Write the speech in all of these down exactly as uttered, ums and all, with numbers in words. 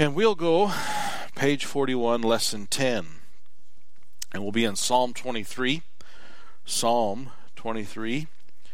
And we'll go page forty-one, lesson ten. And we'll be in Psalm twenty-three. Psalm twenty-three.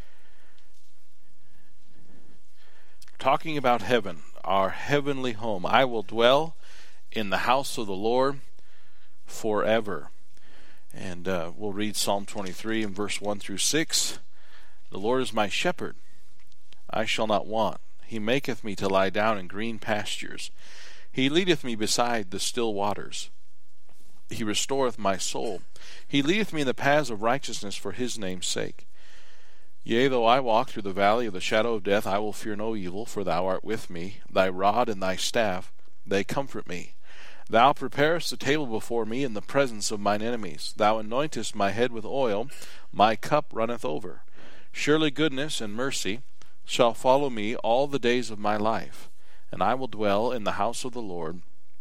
Talking about heaven, our heavenly home. I will dwell in the house of the Lord forever. And uh, we'll read Psalm twenty-three in verse one through six. The Lord is my shepherd, I shall not want. He maketh me to lie down in green pastures. He leadeth me beside the still waters. He restoreth my soul. He leadeth me in the paths of righteousness for his name's sake. Yea, though I walk through the valley of the shadow of death, I will fear no evil, for thou art with me. Thy rod and thy staff, they comfort me. Thou preparest the table before me in the presence of mine enemies. Thou anointest my head with oil, my cup runneth over. Surely goodness and mercy shall follow me all the days of my life, and I will dwell in the house of the Lord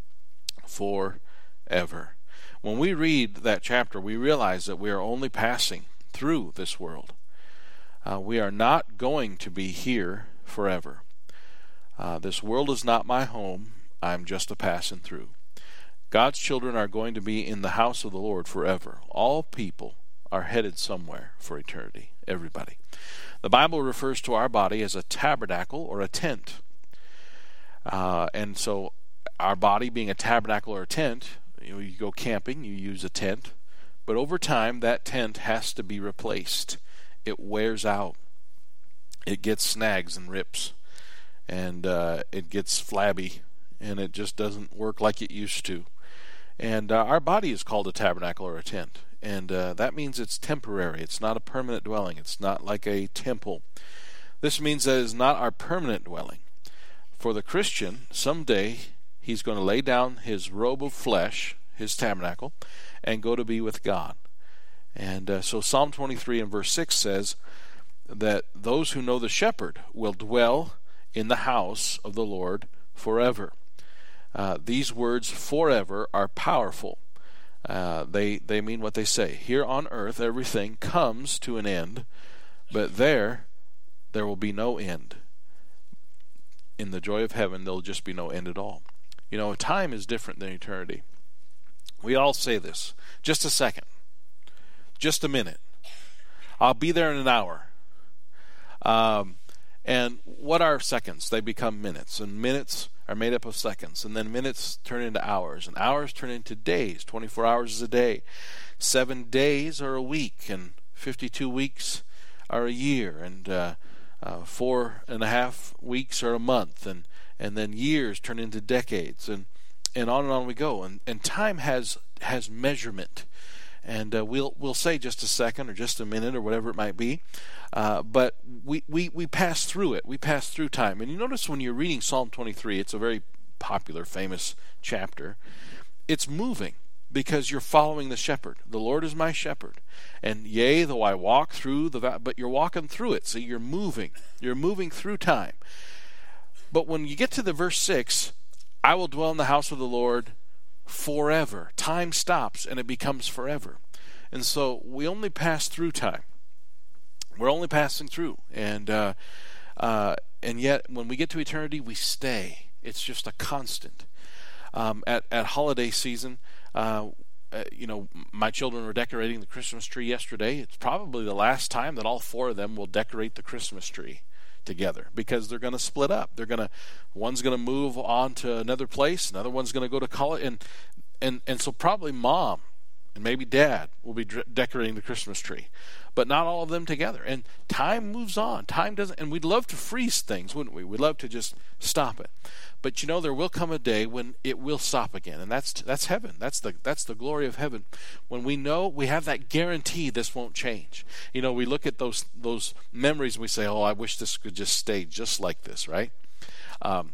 forever. When we read that chapter, we realize that we are only passing through this world. Uh, we are not going to be here forever. Uh, this world is not my home. I'm just a passing through. God's children are going to be in the house of the Lord forever. All people are headed somewhere for eternity. Everybody. The Bible refers to our body as a tabernacle or a tent. Uh, and so our body being a tabernacle or a tent, you know, you go camping, you use a tent. But over time, that tent has to be replaced. It wears out. It gets snags and rips. And uh, it gets flabby. And it just doesn't work like it used to. And uh, our body is called a tabernacle or a tent. And uh, that means it's temporary. It's not a permanent dwelling. It's not like a temple. This means that it's not our permanent dwelling. For the Christian, someday he's going to lay down his robe of flesh, his tabernacle, and go to be with God. And uh, so Psalm twenty-three and verse six says that those who know the shepherd will dwell in the house of the Lord forever. Uh, these words, forever, are powerful. Uh, they they mean what they say. Here on earth, everything comes to an end, but there, there will be no end. In the joy of heaven, there will just be no end at all. You know, time is different than eternity. We all say this. Just a second. Just a minute. I'll be there in an hour. Um, and what are seconds? They become minutes, and minutes are made up of seconds, and then minutes turn into hours, and hours turn into days. twenty-four hours is a day. Seven days are a week, and fifty-two weeks are a year, and uh, uh, four and a half weeks are a month, and, and then years turn into decades, and, and on and on we go. And, and time has has measurement. And uh, we'll we'll say just a second or just a minute or whatever it might be, uh, but we, we, we pass through it. We pass through time. And you notice when you're reading Psalm twenty-three, it's a very popular, famous chapter. It's moving because you're following the shepherd. The Lord is my shepherd. And yea, though I walk through the valley, but you're walking through it. So you're moving. You're moving through time. But when you get to the verse six, I will dwell in the house of the Lord forever. Time stops and it becomes forever. And so we only pass through time. We're only passing through. And uh, uh, and yet when we get to eternity, we stay. It's just a constant. Um, at, at holiday season, uh, uh, you know, my children were decorating the Christmas tree yesterday. It's probably the last time that all four of them will decorate the Christmas tree together, because they're going to split up. They're going to, one's going to move on to another place, another one's going to go to college, and and and so probably mom and maybe dad will be d- decorating the Christmas tree, but not all of them together. And time moves on. Time doesn't, and we'd love to freeze things, wouldn't we? We'd love to just stop it. But you know, there will come a day when it will stop again, and that's that's heaven. That's the that's the glory of heaven. When we know we have that guarantee this won't change. You know, we look at those those memories and we say, "Oh, I wish this could just stay just like this," right? Um,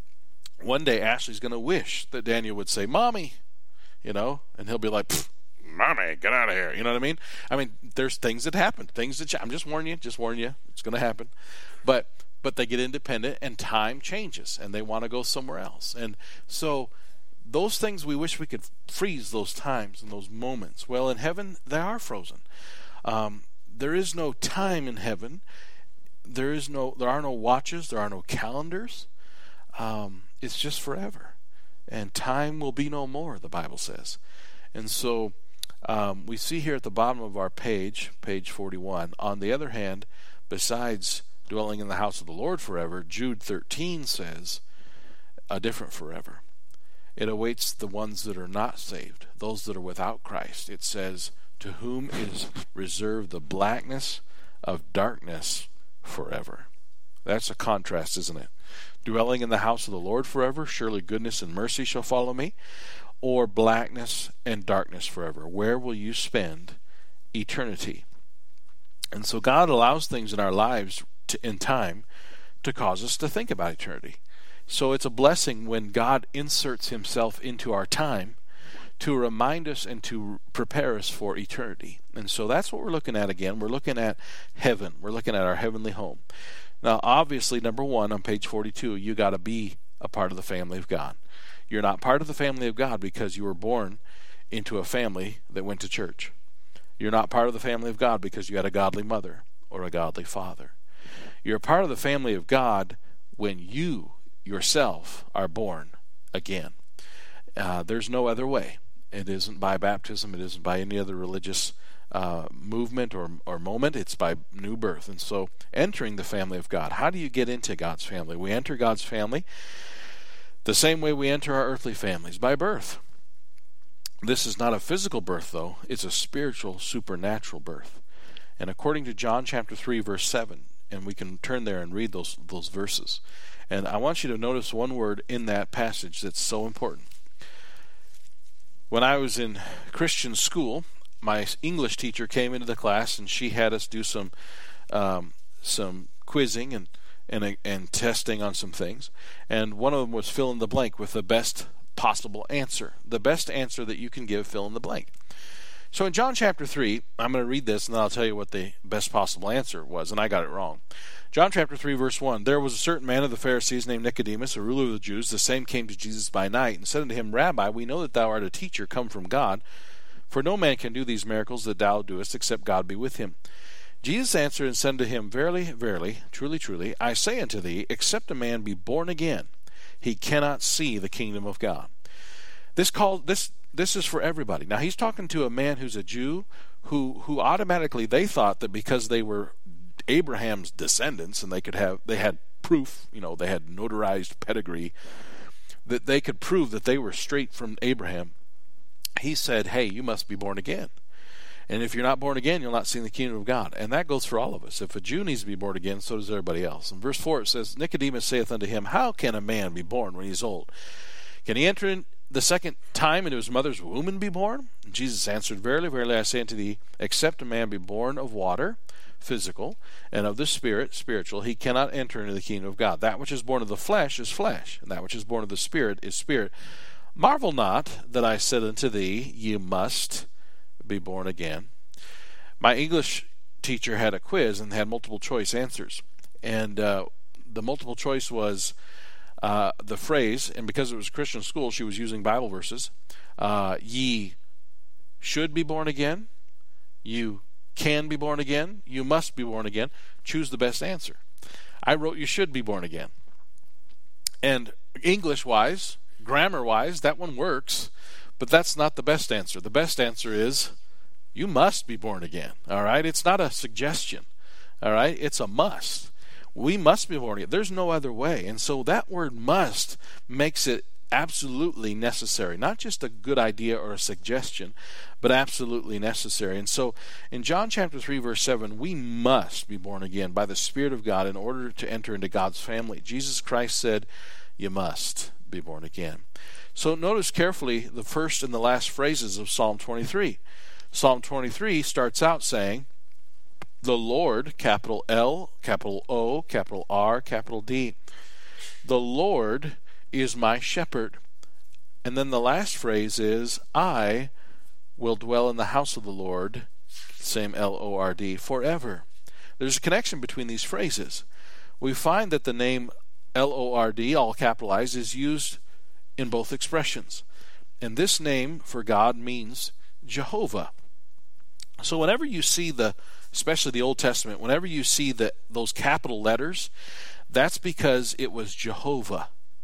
one day, Ashley's going to wish that Daniel would say, "Mommy," you know, and he'll be like, "Mommy, get out of here." You know what I mean? I mean, there's things that happen, things that ch- I'm just warning you, just warning you, it's going to happen, but. But they get independent and time changes and they want to go somewhere else. And so those things, we wish we could freeze those times and those moments. Well, in heaven, they are frozen. Um, there is no time in heaven. There is no, there are no watches. There are no calendars. Um, it's just forever. and time will be no more, the Bible says. And so um, we see here at the bottom of our page, page forty-one, on the other hand, besides dwelling in the house of the Lord forever, Jude thirteen says a different forever. It awaits the ones that are not saved, those that are without Christ. It says, to whom is reserved the blackness of darkness forever. That's a contrast, isn't it? Dwelling in the house of the Lord forever, surely goodness and mercy shall follow me. Or blackness and darkness forever. Where will you spend eternity? And so God allows things in our lives to, in time to cause us to think about eternity. So it's a blessing when God inserts himself into our time to remind us and to prepare us for eternity. And so that's what we're looking at again. We're looking at heaven. We're looking at our heavenly home. Now, obviously, number one, on page forty-two, you got to be a part of the family of God. You're not part of the family of God because you were born into a family that went to church. You're not part of the family of God because you had a godly mother or a godly father. You're a part of the family of God when you yourself are born again. Uh, there's no other way. It isn't by baptism. It isn't by any other religious uh, movement or, or moment. It's by new birth. And so entering the family of God. How do you get into God's family? We enter God's family the same way we enter our earthly families, by birth. This is not a physical birth, though. It's a spiritual, supernatural birth. And according to John chapter three, verse seven, and we can turn there and read those those verses. And I want you to notice one word in that passage that's so important. When I was in Christian school, my English teacher came into the class and she had us do some um, some quizzing and, and and testing on some things. And one of them was fill in the blank with the best possible answer. The best answer that you can give, fill in the blank. So in John chapter three, I'm going to read this and then I'll tell you what the best possible answer was, and I got it wrong. John chapter three, verse one, there was a certain man of the Pharisees named Nicodemus, a ruler of the Jews. The same came to Jesus by night and said unto him, Rabbi, we know that thou art a teacher come from God, for no man can do these miracles that thou doest except God be with him. Jesus answered and said unto him, Verily, verily, truly, truly, I say unto thee, except a man be born again, he cannot see the kingdom of God. This called this this is for everybody. Now he's talking to a man who's a Jew who who automatically they thought that because they were Abraham's descendants and they could have they had proof, you know, they had notarized pedigree, that they could prove that they were straight from Abraham. He said, hey, you must be born again. And if you're not born again, you'll not see the kingdom of God. And that goes for all of us. If a Jew needs to be born again, so does everybody else. In verse four it says, Nicodemus saith unto him, How can a man be born when he is old? Can he enter in the second time into his mother's womb and be born? And Jesus answered, Verily, verily, I say unto thee, except a man be born of water, physical, and of the Spirit, spiritual, he cannot enter into the kingdom of God. That which is born of the flesh is flesh, and that which is born of the Spirit is spirit. Marvel not that I said unto thee, Ye must be born again. My English teacher had a quiz and had multiple choice answers. And uh, the multiple choice was uh, the phrase, and because it was a Christian school, she was using Bible verses. Uh, ye should be born again. You can be born again. You must be born again. Choose the best answer. I wrote you should be born again. And English-wise, grammar-wise, that one works, but that's not the best answer. The best answer is you must be born again. All right? It's not a suggestion. All right? It's a must. We must be born again. There's no other way. And so that word must makes it absolutely necessary. Not just a good idea or a suggestion, but absolutely necessary. And so in John chapter three, verse seven, we must be born again by the Spirit of God in order to enter into God's family. Jesus Christ said, you must be born again. So notice carefully the first and the last phrases of Psalm twenty-three. Psalm twenty-three starts out saying, the Lord, capital L, capital O, capital R, capital D. The Lord is my shepherd. And then the last phrase is, I will dwell in the house of the Lord, same L O R D, forever. There's a connection between these phrases. We find that the name L O R D, all capitalized, is used in both expressions. And this name for God means Jehovah. So whenever you see the, especially the Old Testament, whenever you see the, those capital letters, that's because it was Jehovah.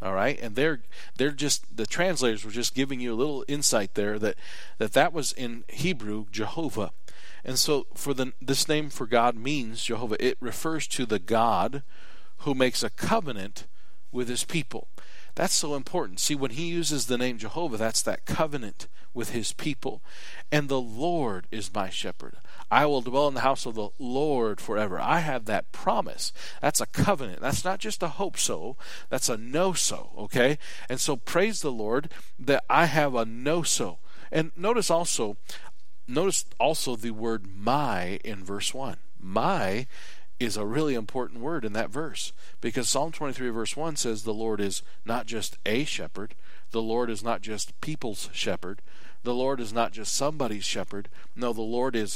All right, and they're they're just the translators were just giving you a little insight there that that that was in Hebrew Jehovah, and so for the this name for God means Jehovah. It refers to the God who makes a covenant with his people. That's so important. See, when he uses the name Jehovah, that's that covenant with his people. And the Lord is my shepherd. I will dwell in the house of the Lord forever. I have that promise. That's a covenant. That's not just a hope so. That's a know so, okay? And so praise the Lord that I have a know so. And notice also, notice also the word my in verse one. My is a really important word in that verse, because Psalm twenty-three verse one says the Lord is not just a shepherd, the Lord is not just people's shepherd, the Lord is not just somebody's shepherd. No, the Lord is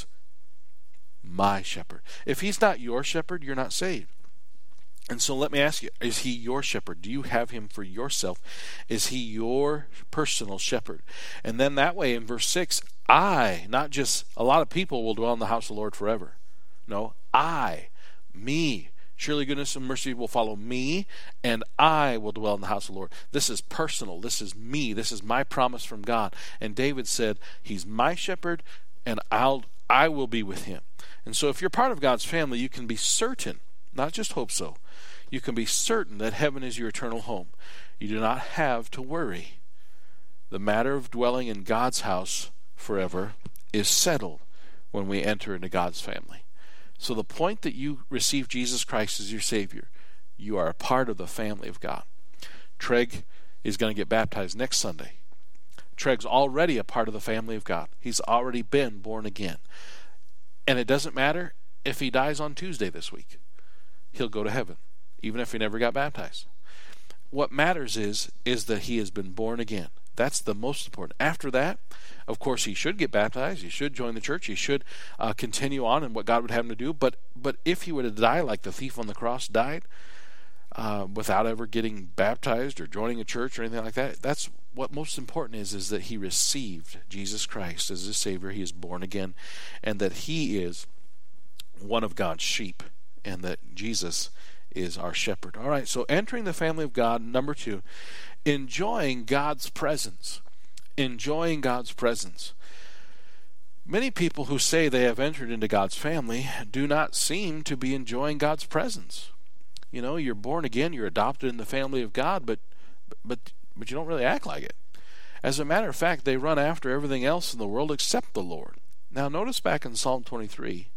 my shepherd. If he's not your shepherd, you're not saved. And so let me ask you, is he your shepherd? Do you have him for yourself? Is he your personal shepherd? And then that way in verse six, I, not just a lot of people will dwell in the house of the Lord forever. No, I, me, surely goodness and mercy will follow me, and I will dwell in the house of the Lord. This is personal. This is me. This is my promise from God. And David said, he's my shepherd, and I'll I will be with him. And so if you're part of God's family, you can be certain, not just hope so, you can be certain that heaven is your eternal home. You do not have to worry. The matter of dwelling in God's house forever is settled when we enter into God's family. So the point that you receive Jesus Christ as your Savior, you are a part of the family of God. Treg is going to get baptized next Sunday. Treg's already a part of the family of God. He's already been born again. And it doesn't matter if he dies on Tuesday this week. He'll go to heaven, even if he never got baptized. What matters is, is that he has been born again. That's the most important. After that, of course, he should get baptized. He should join the church. He should uh, continue on in what God would have him to do. But but if he were to die like the thief on the cross died, uh, without ever getting baptized or joining a church or anything like that, that's what most important is, is that he received Jesus Christ as his Savior. He is born again, and that he is one of God's sheep, and that Jesus is our shepherd. All right, so entering the family of God, number two, enjoying God's presence. Enjoying God's presence. Many people who say they have entered into God's family do not seem to be enjoying God's presence. You know, you're born again, you're adopted in the family of God, but but but you don't really act like it. As a matter of fact, they run after everything else in the world except the Lord. Now, notice back in Psalm twenty-three,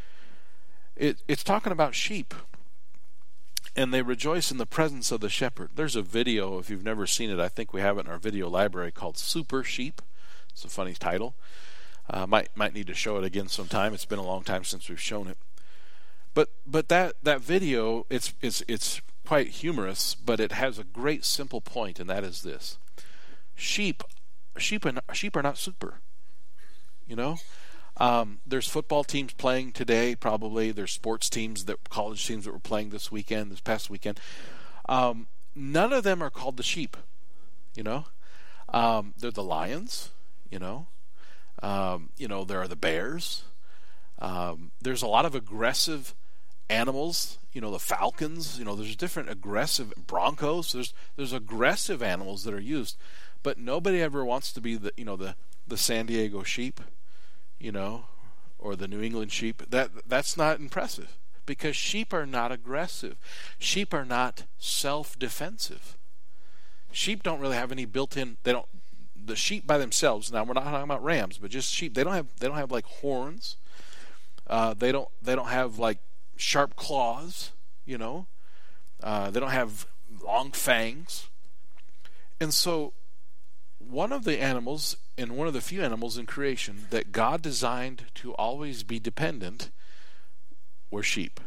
it, it's talking about sheep. And they rejoice in the presence of the shepherd. There's a video, if you've never seen it, I think we have it in our video library, called Super Sheep. It's a funny title. Uh, might might need to show it again sometime. It's been a long time since we've shown it. But but that, that video, it's it's it's quite humorous, but it has a great simple point, and that is this: sheep sheep and sheep are not super. You know. Um, there's football teams playing today, probably. There's sports teams, that college teams that were playing this weekend, this past weekend. Um, none of them are called the sheep, you know. Um, they're the lions, you know. Um, you know, there are the bears. Um, there's a lot of aggressive animals, you know, the falcons. You know, there's different aggressive broncos. There's there's aggressive animals that are used, but nobody ever wants to be the you know the the San Diego sheep. You know, or the New England sheep. That that's not impressive, because sheep are not aggressive. Sheep are not self-defensive. Sheep don't really have any built-in. They don't. The sheep by themselves. Now we're not talking about rams, but just sheep. They don't have. They don't have like horns. Uh, they don't. They don't have like sharp claws. You know, uh, they don't have long fangs. And so, one of the animals, and one of the few animals in creation that God designed to always be dependent, were sheep.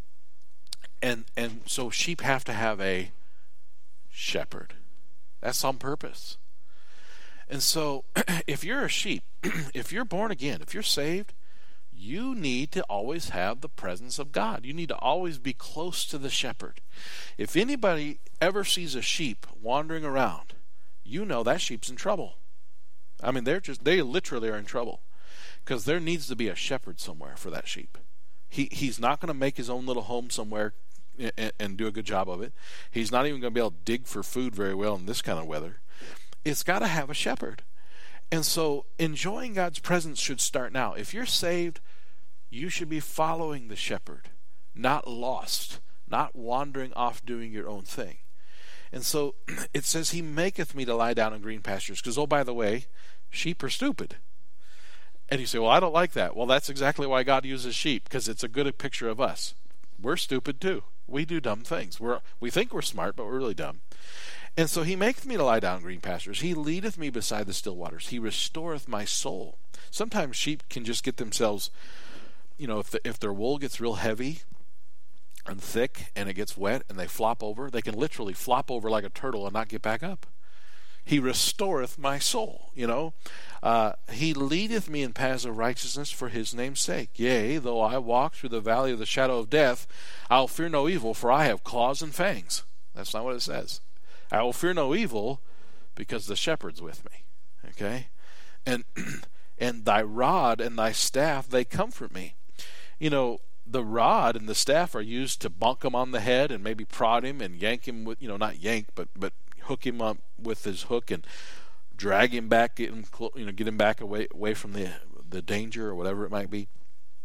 And and so sheep have to have a shepherd. That's on purpose. And so if you're a sheep, if you're born again, if you're saved, you need to always have the presence of God. You need to always be close to the shepherd. If anybody ever sees a sheep wandering around, you know that sheep's in trouble. I mean, they're just they literally are in trouble, because there needs to be a shepherd somewhere for that sheep. He he's not going to make his own little home somewhere and, and do a good job of it. He's not even going to be able to dig for food very well in this kind of weather. It's got to have a shepherd. And so enjoying God's presence should start now. If you're saved, you should be following the shepherd, not lost, not wandering off doing your own thing. And so it says, he maketh me to lie down in green pastures. Because, oh, by the way, sheep are stupid. And you say, well, I don't like that. Well, that's exactly why God uses sheep, because it's a good picture of us. We're stupid too. We do dumb things. We're, we think we're smart, but we're really dumb. And so he maketh me to lie down in green pastures. He leadeth me beside the still waters. He restoreth my soul. Sometimes sheep can just get themselves, you know, if the, if their wool gets real heavy and thick and it gets wet and they flop over, they can literally flop over like a turtle and not get back up. He restoreth my soul, you know. Uh, he leadeth me in paths of righteousness for his name's sake. Yea, though I walk through the valley of the shadow of death, I'll fear no evil, for I have claws and fangs. That's not what it says. I will fear no evil because the shepherd's with me. Okay? And and thy rod and thy staff, they comfort me. You know, the rod and the staff are used to bonk him on the head and maybe prod him and yank him with, you know, not yank, but but hook him up with his hook and drag him back, get him, you know, get him back away away from the the danger or whatever it might be.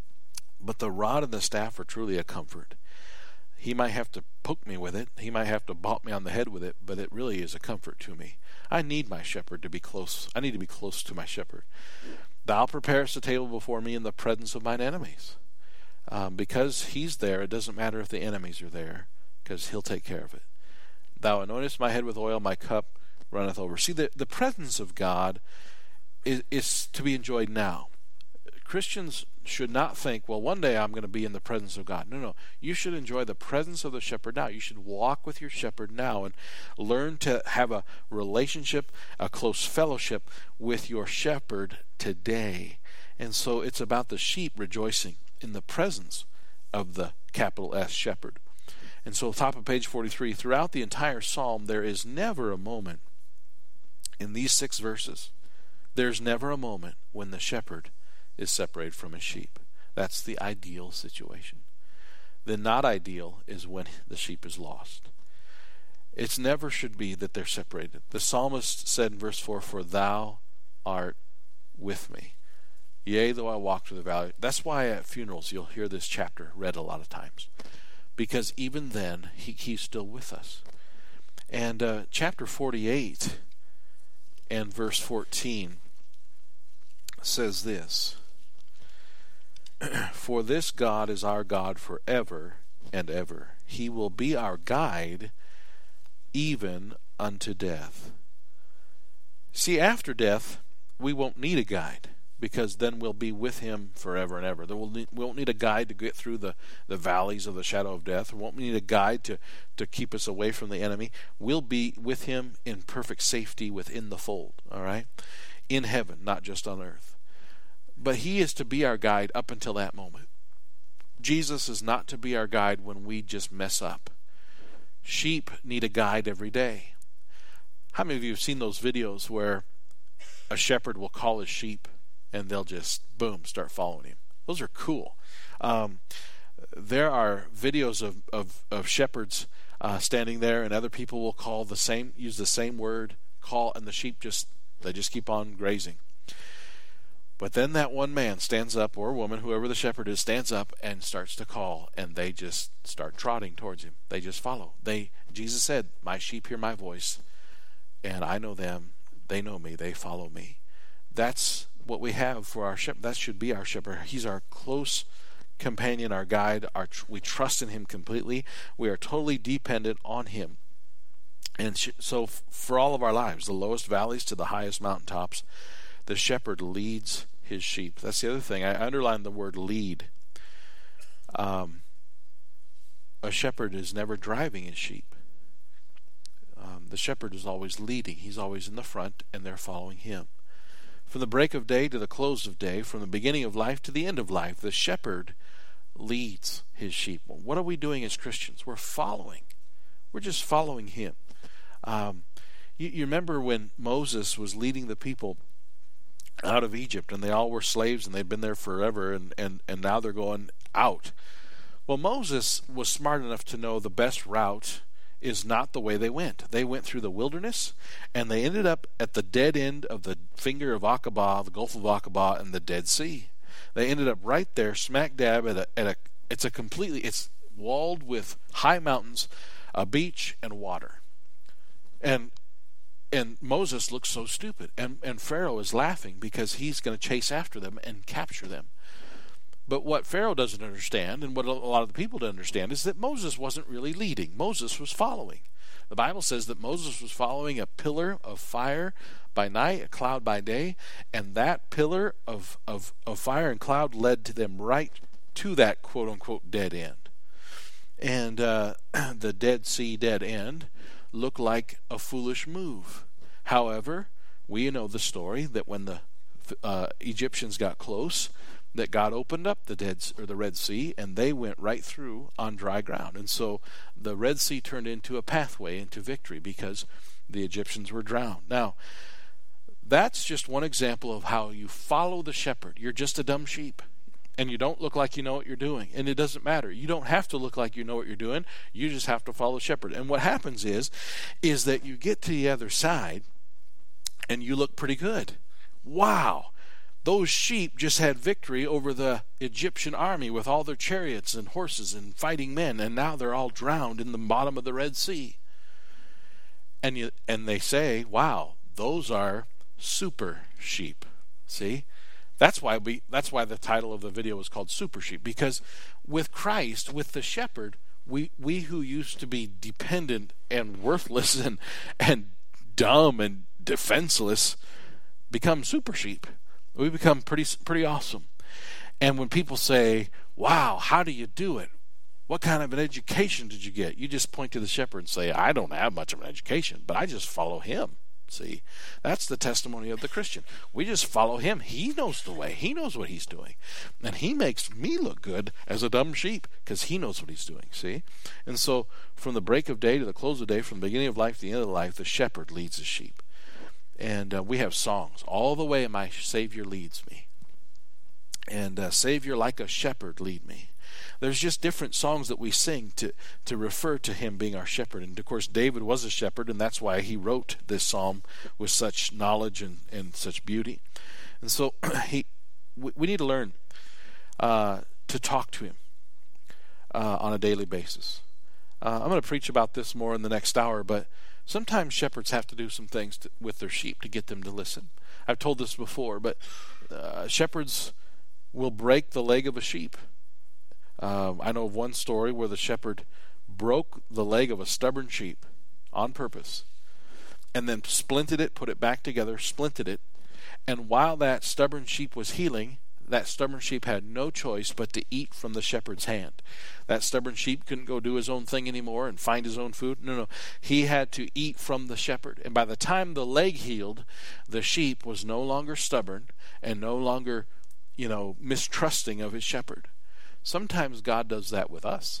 But the rod and the staff are truly a comfort. He might have to poke me with it. He might have to bop me on the head with it, but it really is a comfort to me. I need my shepherd to be close. I need to be close to my shepherd. Thou preparest a table before me in the presence of mine enemies. Um, because he's there, it doesn't matter if the enemies are there, because he'll take care of it. Thou anointest my head with oil, my cup runneth over. See, the, the presence of God is, is to be enjoyed now. Christians should not think, well, one day I'm going to be in the presence of God. No, no. You should enjoy the presence of the shepherd now. You should walk with your shepherd now and learn to have a relationship, a close fellowship with your shepherd today. And so it's about the sheep rejoicing in the presence of the capital S shepherd. And so top of page forty-three, throughout the entire psalm, there is never a moment in these six verses, there's never a moment when the shepherd is separated from his sheep. That's the ideal situation. The not ideal is when the sheep is lost. It's never should be that they're separated. The psalmist said in verse four, for thou art with me. Yea, though I walk through the valley. That's why at funerals you'll hear this chapter read a lot of times. Because even then, he, he's still with us. And uh, chapter forty-eight and verse fourteen says this. For this God is our God forever and ever. He will be our guide even unto death. See, after death, we won't need a guide, because then we'll be with him forever and ever. We'll need, we won't need a guide to get through the, the valleys of the shadow of death. We won't need a guide to, to keep us away from the enemy. We'll be with him in perfect safety within the fold, all right? In heaven, not just on earth. But he is to be our guide up until that moment. Jesus is not to be our guide when we just mess up. Sheep need a guide every day. How many of you have seen those videos where a shepherd will call his sheep and they'll just, boom, start following him? Those are cool. Um, there are videos of, of, of shepherds uh, standing there, and other people will call the same, use the same word, call, and the sheep just, they just keep on grazing. But then that one man stands up, or woman, whoever the shepherd is, stands up and starts to call, and they just start trotting towards him. They just follow. They, Jesus said, my sheep hear my voice, and I know them. They know me. They follow me. That's what we have for our shepherd. That should be our shepherd. He's our close companion, our guide. Our, we trust in him completely. We are totally dependent on him. And sh- so f- for all of our lives, the lowest valleys to the highest mountaintops, the shepherd leads his sheep. That's the other thing. I underlined the word lead. Um, a shepherd is never driving his sheep. Um, the shepherd is always leading. He's always in the front, and they're following him. From the break of day to the close of day, from the beginning of life to the end of life, the shepherd leads his sheep. What are we doing as Christians? We're following. We're just following him. Um, you, you remember when Moses was leading the people out of Egypt, and they all were slaves, and they've been there forever, and, and, and now they're going out. Well, Moses was smart enough to know the best route is not the way they went. They went through the wilderness, and they ended up at the dead end of the finger of Aqaba, the Gulf of Aqaba, and the Dead Sea. They ended up right there, smack dab at a, at a it's a completely, it's walled with high mountains, a beach, and water. And and Moses looks so stupid. And, and Pharaoh is laughing because he's going to chase after them and capture them. But what Pharaoh doesn't understand, and what a lot of the people don't understand, is that Moses wasn't really leading. Moses was following. The Bible says that Moses was following a pillar of fire by night, a cloud by day, and that pillar of, of, of fire and cloud led to them right to that quote-unquote dead end. And uh, the Dead Sea dead end looked like a foolish move. However, we know the story that when the uh, Egyptians got close, that God opened up the dead or the Red Sea, and they went right through on dry ground. And so the Red Sea turned into a pathway into victory because the Egyptians were drowned. Now, that's just one example of how you follow the shepherd. You're just a dumb sheep, and you don't look like you know what you're doing. And it doesn't matter. You don't have to look like you know what you're doing. You just have to follow the shepherd. And what happens is, is that you get to the other side, and you look pretty good. Wow! Those sheep just had victory over the Egyptian army with all their chariots and horses and fighting men, and now they're all drowned in the bottom of the Red Sea. And you, and they say, wow, those are super sheep. See? That's why we that's why the title of the video is called Super Sheep, because with Christ, with the shepherd, we we who used to be dependent and worthless and and dumb and defenseless become super sheep. We become pretty pretty awesome. And when people say, wow, how do you do it? What kind of an education did you get? You just point to the shepherd and say, I don't have much of an education, but I just follow him. See, that's the testimony of the Christian. We just follow him. He knows the way. He knows what he's doing. And he makes me look good as a dumb sheep because he knows what he's doing. See? And so from the break of day to the close of day, from the beginning of life to the end of life, the shepherd leads the sheep. And uh, we have songs. All the way my Savior leads me. And uh, Savior, like a shepherd, lead me. There's just different songs that we sing to, to refer to him being our shepherd. And of course, David was a shepherd, and that's why he wrote this psalm with such knowledge and, and such beauty. And so he, we, we need to learn uh, to talk to him uh, on a daily basis. Uh, I'm going to preach about this more in the next hour, but sometimes shepherds have to do some things to, with their sheep to get them to listen. I've told this before, but uh, shepherds will break the leg of a sheep. Uh, I know of one story where the shepherd broke the leg of a stubborn sheep on purpose and then splinted it, put it back together, splinted it, and while that stubborn sheep was healing, that stubborn sheep had no choice but to eat from the shepherd's hand. That stubborn sheep couldn't go do his own thing anymore and find his own food. No, no. He had to eat from the shepherd. And by the time the leg healed, the sheep was no longer stubborn and no longer, you know, mistrusting of his shepherd. Sometimes God does that with us.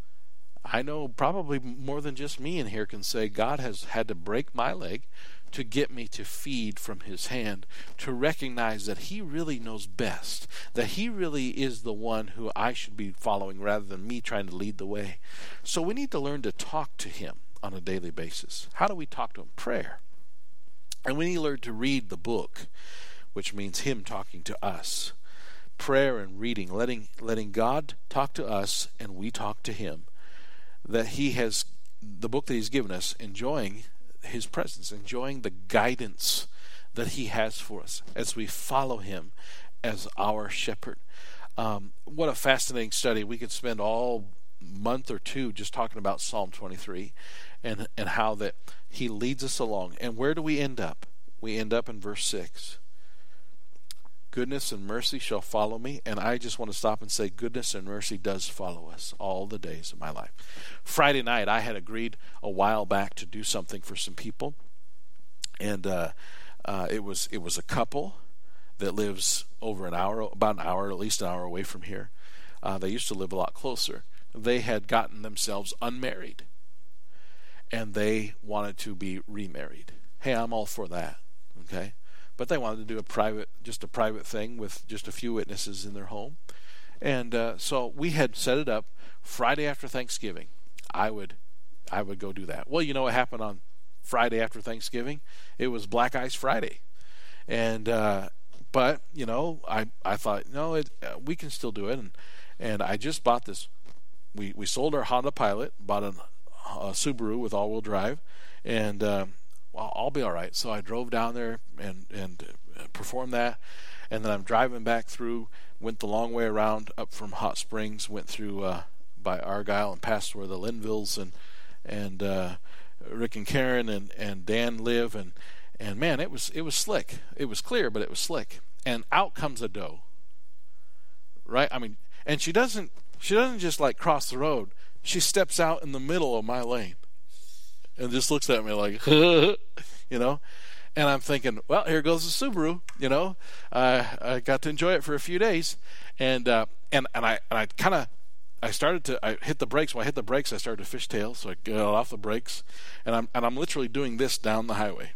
I know probably more than just me in here can say God has had to break my leg to get me to feed from his hand, to recognize that he really knows best, that he really is the one who I should be following rather than me trying to lead the way. So we need to learn to talk to him on a daily basis. How do we talk to him? Prayer. And we need to learn to read the book, which means him talking to us. Prayer and reading, letting letting God talk to us and we talk to him. That he has, the book that he's given us, enjoying his presence, enjoying the guidance that he has for us as we follow him as our shepherd. Um, what a fascinating study. We could spend all month or two just talking about Psalm twenty-three and, and how that he leads us along. And where do we end up? We end up in verse six. Goodness and mercy shall follow me. And I just want to stop and say goodness and mercy does follow us all the days of my life. Friday night I had agreed a while back to do something for some people. And uh, uh, it was it was a couple that lives over an hour, about an hour, at least an hour away from here. Uh, they used to live a lot closer. They had gotten themselves unmarried. And they wanted to be remarried. Hey, I'm all for that. Okay? But they wanted to do a private, just a private thing with just a few witnesses in their home. And uh, so we had set it up Friday after Thanksgiving. I would I would go do that. Well, you know what happened on Friday after Thanksgiving? It was Black Ice Friday. And uh, but, you know, I, I thought, no, it, uh, we can still do it. And and I just bought this. We, we sold our Honda Pilot, bought a, a Subaru with all-wheel drive, and uh, well, I'll be all right. So I drove down there and, and uh, performed that. And then I'm driving back through, went the long way around up from Hot Springs, went through uh, by Argyle and past where the Linvilles and and uh, Rick and Karen and, and Dan live, and and man, it was it was slick. It was clear, but it was slick. And out comes a doe. Right? I mean, and she doesn't she doesn't just like cross the road. She steps out in the middle of my lane and just looks at me like, you know. And I'm thinking, well, here goes the Subaru. You know, uh, I got to enjoy it for a few days, and uh, and and I and I kind of I started to I hit the brakes. When I hit the brakes, I started to fishtail, so I got off the brakes, and I'm and I'm literally doing this down the highway.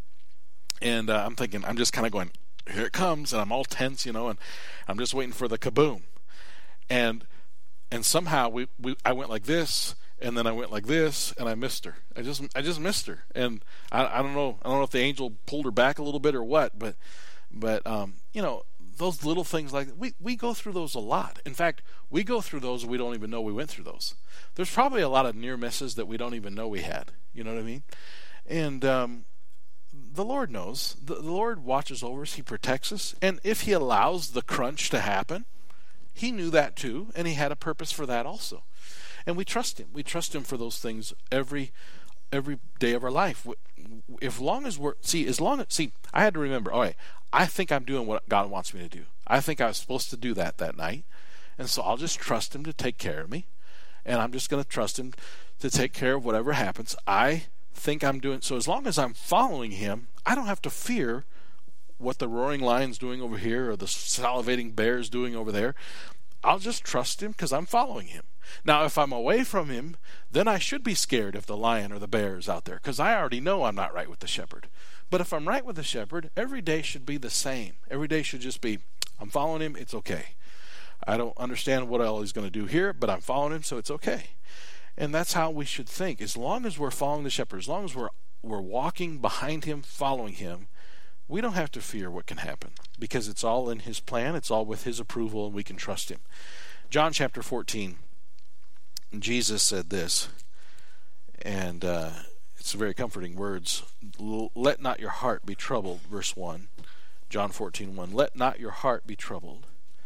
And uh, I'm thinking, I'm just kind of going, here it comes, and I'm all tense, you know, and I'm just waiting for the kaboom, and and somehow we, we I went like this. And then I went like this, and I missed her. I just, I just missed her, and I, I don't know, I don't know if the angel pulled her back a little bit or what, but, but, um, you know, those little things like we, we go through those a lot. In fact, we go through those and we don't even know we went through those. There's probably a lot of near misses that we don't even know we had. You know what I mean? And um, the Lord knows. The, the Lord watches over us. He protects us, and if He allows the crunch to happen, He knew that too, and He had a purpose for that also. And we trust Him. We trust Him for those things every every day of our life. If long as we're see, as long as see, I had to remember. All right, I think I'm doing what God wants me to do. I think I was supposed to do that that night, and so I'll just trust Him to take care of me, and I'm just going to trust Him to take care of whatever happens. I think I'm doing so. As long as I'm following Him, I don't have to fear what the roaring lion's doing over here or the salivating bear's doing over there. I'll just trust Him because I'm following Him. Now, if I'm away from Him, then I should be scared if the lion or the bear is out there, because I already know I'm not right with the shepherd. But if I'm right with the shepherd, every day should be the same. Every day should just be, I'm following Him, it's okay. I don't understand what all He's going to do here, but I'm following Him, so it's okay. And that's how we should think. As long as we're following the shepherd, as long as we're we're walking behind Him, following Him, we don't have to fear what can happen, because it's all in His plan, it's all with His approval, and we can trust Him. John chapter fourteen. Jesus said this, and uh, it's very comforting words. Let not your heart be troubled, verse one. John fourteen one. Let not your heart be troubled.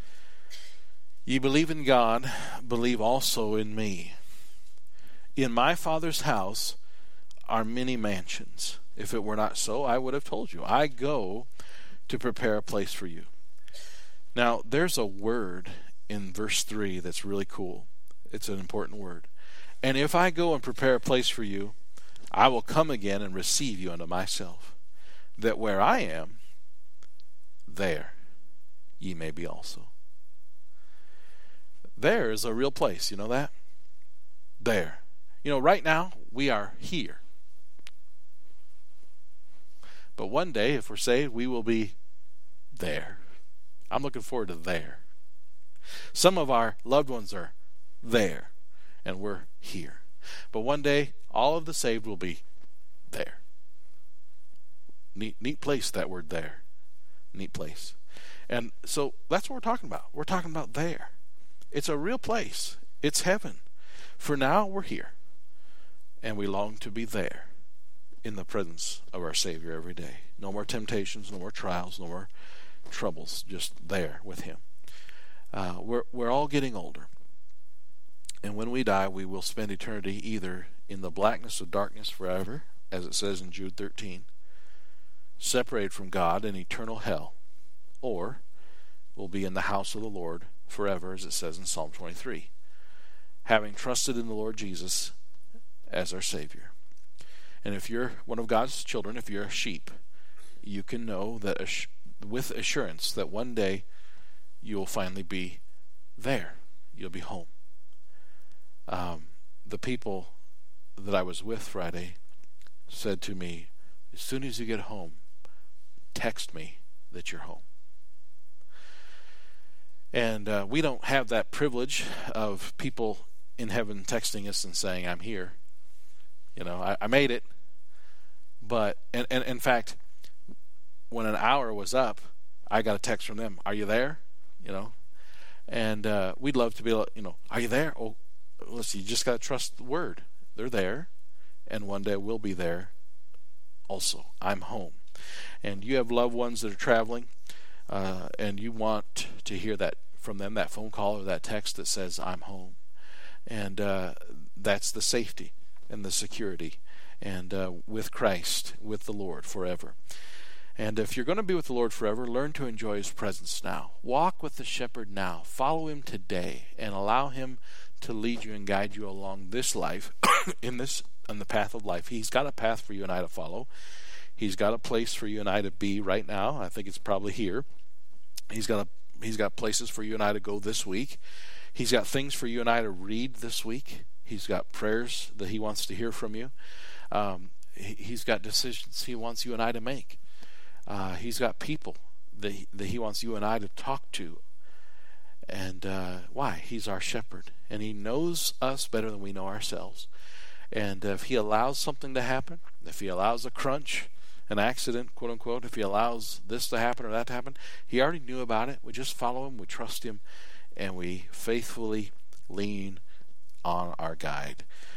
Ye believe in God, believe also in me. In my Father's house are many mansions. If it were not so, I would have told you. I go to prepare a place for you. Now, there's a word in verse three that's really cool. It's an important word. And if I go and prepare a place for you, I will come again and receive you unto myself, that where I am, there ye may be also. There is a real place, you know that? There. You know, right now, we are here. But one day, if we're saved, we will be there. I'm looking forward to there. Some of our loved ones are there, and we're here. But one day, all of the saved will be there. Neat, neat place, that word there. Neat place. And so that's what we're talking about. We're talking about there. It's a real place. It's heaven. For now, we're here, and we long to be there in the presence of our Savior every day. No more temptations, no more trials, no more troubles. Just there with Him. Uh, we're we're all getting older. And when we die, we will spend eternity either in the blackness of darkness forever, as it says in Jude thirteen, separated from God in eternal hell, or we'll be in the house of the Lord forever, as it says in Psalm twenty-three, having trusted in the Lord Jesus as our Savior. And if you're one of God's children, if you're a sheep, you can know that with assurance that one day you will finally be there. You'll be home. Um, the people that I was with Friday said to me, as soon as you get home, text me that you're home. And uh, we don't have that privilege of people in heaven texting us and saying, I'm here. You know, I, I made it. But, and, and in fact, when an hour was up, I got a text from them. Are you there? You know, and uh, we'd love to be able to, you know, are you there? Oh, listen, you just got to trust the word. They're there. And one day we'll be there also. I'm home. And you have loved ones that are traveling, uh, and you want to hear that from them, that phone call or that text that says, I'm home. And uh, that's the safety and the security, and uh, with Christ, with the Lord forever. And if you're going to be with the Lord forever, learn to enjoy His presence now. Walk with the shepherd now. Follow Him today, and allow Him to lead you and guide you along this life, in this on the path of life. He's got a path for you and I to follow. He's got a place for you and I to be right now. I think it's probably here. He's got a He's got places for you and I to go this week. He's got things for you and I to read this week. He's got prayers that He wants to hear from you. Um, he, he's got decisions He wants you and I to make. Uh, he's got people that he, that He wants you and I to talk to. And uh, why? He's our shepherd. And He knows us better than we know ourselves. And if He allows something to happen, if He allows a crunch, an accident, quote unquote, if He allows this to happen or that to happen, He already knew about it. We just follow Him, we trust Him, and we faithfully lean on our guide.